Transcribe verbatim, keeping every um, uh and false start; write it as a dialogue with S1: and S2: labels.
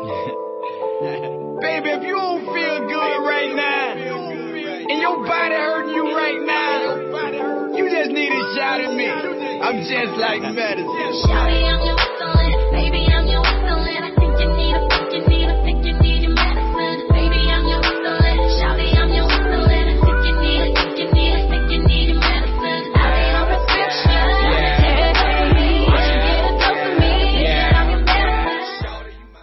S1: Baby, if you don't feel good right now, and your body hurting you right now, you just need a shot at me. I'm just like medicine.
S2: Shawty, I'm your baby.